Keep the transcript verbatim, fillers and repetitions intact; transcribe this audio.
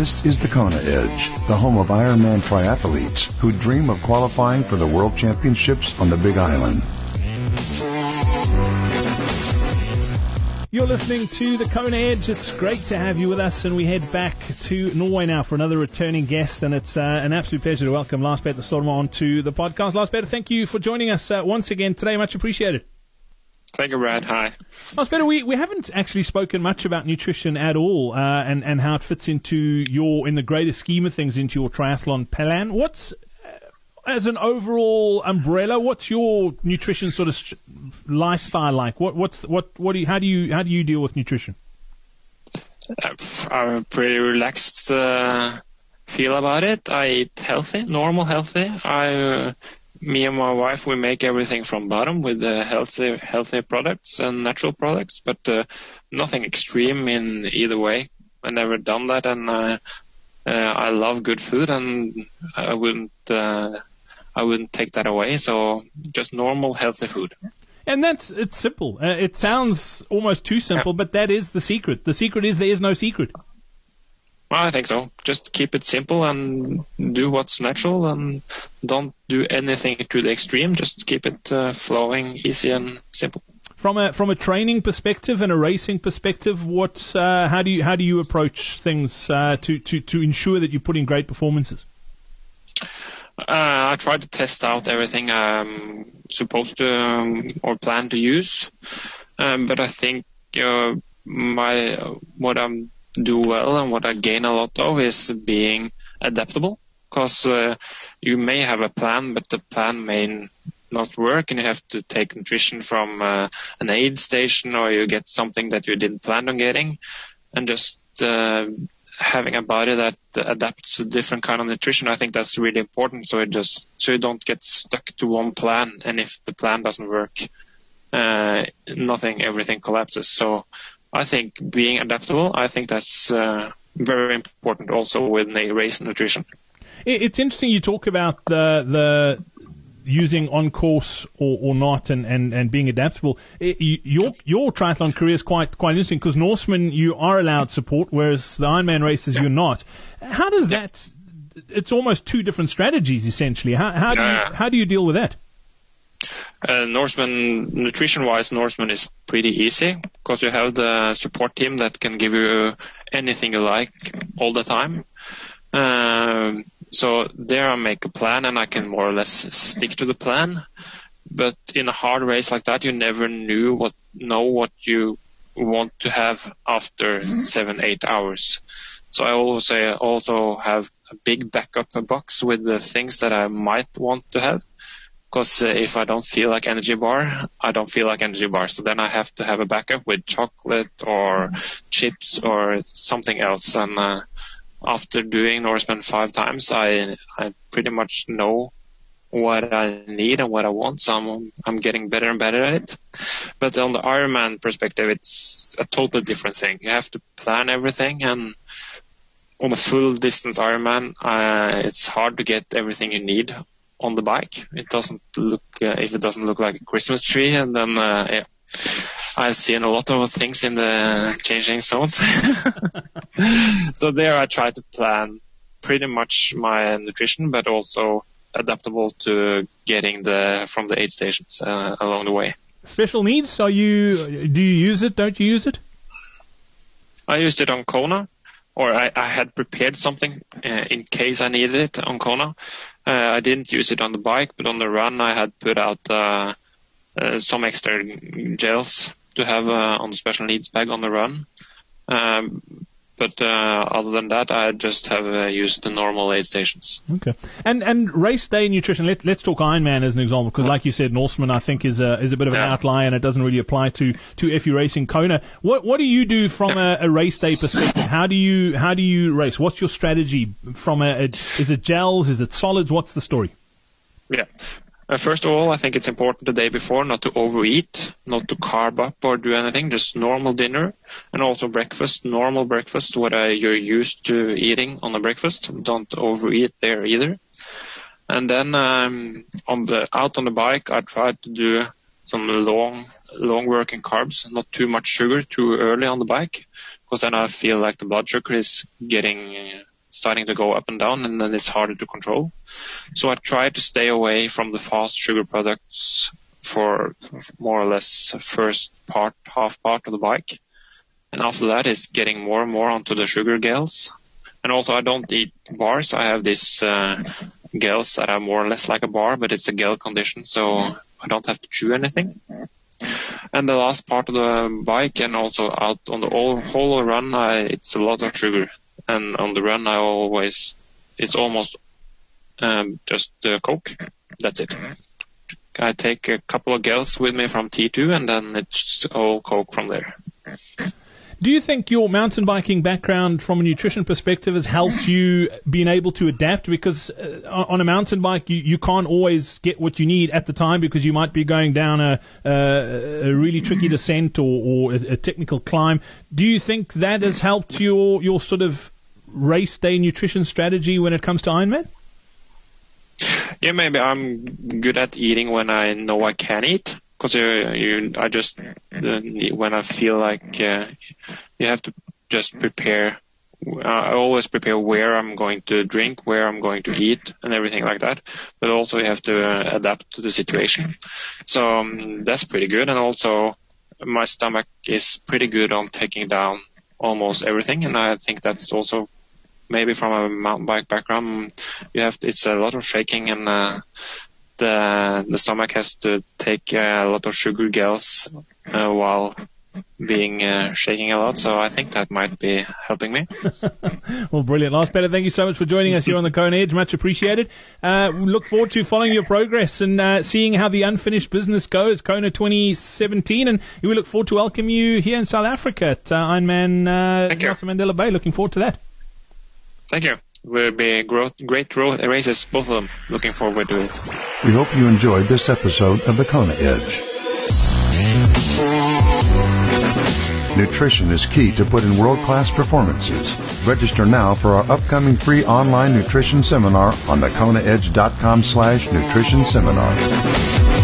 This is the Kona Edge, the home of Ironman triathletes who dream of qualifying for the World Championships on the Big Island. You're listening to the Kona Edge. It's great to have you with us, and we head back to Norway now for another returning guest, and it's uh, an absolute pleasure to welcome Lars Petter Stormo on to the podcast. Lars Petter, thank you for joining us uh, once again today. Much appreciated. Thank you, Brad. Hi. Lars Petter, we, we haven't actually spoken much about nutrition at all, uh, and, and how it fits into your, in the greater scheme of things, into your triathlon plan. What's, as an overall umbrella, what's your nutrition sort of lifestyle like? What what's what what do you, how do you how do you deal with nutrition? I'm pretty relaxed uh, feel about it. I eat healthy, normal healthy. I uh, me and my wife, we make everything from bottom with uh, healthy healthy products and natural products, but uh, nothing extreme in either way. I never done that, and uh, uh, I love good food, and I wouldn't. Uh, I wouldn't take that away, so just normal, healthy food. And that's, it's simple. Uh, it sounds almost too simple, yeah. But that is the secret. The secret is there is no secret. Well, I think so. Just keep it simple and do what's natural, and don't do anything to the extreme. Just keep it uh, flowing, easy and simple. From a from a training perspective and a racing perspective, what's uh, how do you how do you approach things uh, to, to, to ensure that you put in great performances? Uh, I try to test out everything I'm supposed to um, or plan to use, um, but I think uh, my what I do well and what I gain a lot of is being adaptable. Because uh, you may have a plan, but the plan may not work, and you have to take nutrition from uh, an aid station, or you get something that you didn't plan on getting, and just uh, having a body that adapts to different kind of nutrition, I think that's really important. So it just so you don't get stuck to one plan, and if the plan doesn't work, uh, nothing, everything collapses. So I think being adaptable, I think that's uh, very important also with a race nutrition. It's interesting you talk about the the using on course or, or not, and, and, and being adaptable. It, your your triathlon career is quite quite interesting, because Norseman, you are allowed support, whereas the Ironman races yeah. you're not. How does yeah. that? It's almost two different strategies essentially. How how do yeah. you, how do you deal with that? Uh, Norseman, nutrition-wise, Norseman is pretty easy, because you have the support team that can give you anything you like all the time. Um, so there I make a plan, and I can more or less stick to the plan. But in a hard race like that, you never knew what know what you want to have after seven, eight hours. So I always say I also have a big backup box with the things that I might want to have. Because uh, if I don't feel like energy bar, I don't feel like energy bar. So then I have to have a backup with chocolate or chips or something else. And uh, after doing Norseman five times, I I pretty much know what I need and what I want. So I'm, I'm getting better and better at it. But on the Ironman perspective, it's a totally different thing. You have to plan everything, and on a full distance Ironman, uh, it's hard to get everything you need on the bike. It doesn't look, uh, if it doesn't look like a Christmas tree, and then, uh, yeah. I've seen a lot of things in the changing zones. So there I try to plan pretty much my nutrition, but also adaptable to getting the from the aid stations uh, along the way. Special needs? Are you? Do you use it? Don't you use it? I used it on Kona, or I, I had prepared something uh, in case I needed it on Kona. Uh, I didn't use it on the bike, but on the run I had put out uh, uh, some extra gels to have uh, on the special needs bag on the run. Um, but uh, other than that, I just have uh, used the normal aid stations. Okay. And and race day nutrition, let, let's talk Ironman as an example, because like you said, Norseman I think is a, is a bit of an yeah. outlier, and it doesn't really apply to, to F U Racing Kona. What what do you do from a, a race day perspective? How do you how do you race? What's your strategy from a, a is it gels, is it solids? What's the story? Yeah. Uh, first of all, I think it's important the day before not to overeat, not to carb up or do anything, just normal dinner, and also breakfast, normal breakfast, what uh, you're used to eating on a breakfast. Don't overeat there either. And then um, on the out on the bike, I try to do some long, long working carbs, not too much sugar too early on the bike, because then I feel like the blood sugar is getting starting to go up and down, and then it's harder to control. So I try to stay away from the fast sugar products for more or less first part, half part of the bike. And after that, it's getting more and more onto the sugar gels. And also, I don't eat bars. I have these uh, gels that are more or less like a bar, but it's a gel condition, so I don't have to chew anything. And the last part of the bike, and also out on the whole, whole run, I, it's a lot of sugar. And on the run, I always, it's almost um, just uh, Coke. That's it. I take a couple of gels with me from T two, and then it's all Coke from there. Do you think your mountain biking background from a nutrition perspective has helped you being able to adapt? Because uh, on a mountain bike, you, you can't always get what you need at the time because you might be going down a, a, a really tricky descent or, or a, a technical climb. Do you think that has helped your, your sort of race day nutrition strategy when it comes to Ironman? Yeah, maybe I'm good at eating when I know I can eat. Because you, you, I just, uh, when I feel like uh, you have to just prepare, I always prepare where I'm going to drink, where I'm going to eat, and everything like that. But also you have to uh, adapt to the situation. So um, that's pretty good. And also my stomach is pretty good on taking down almost everything. And I think that's also maybe from a mountain bike background, you have to, it's a lot of shaking and uh, the the stomach has to take uh, a lot of sugar gels uh, while being uh, shaking a lot, so I think that might be helping me. Well, brilliant. Lars Petter, thank you so much for joining us here on the Kona Edge. Much appreciated. Uh, we look forward to following your progress and uh, seeing how the unfinished business goes, Kona twenty seventeen, and we look forward to welcome you here in South Africa at uh, Ironman uh, Nelson Mandela Bay. Looking forward to that. Thank you. Will be great, great races, both of them. Looking forward to it. We hope you enjoyed this episode of the Kona Edge. Nutrition is key to put in world-class performances. Register now for our upcoming free online nutrition seminar on the kona edge dot com slash nutrition seminar.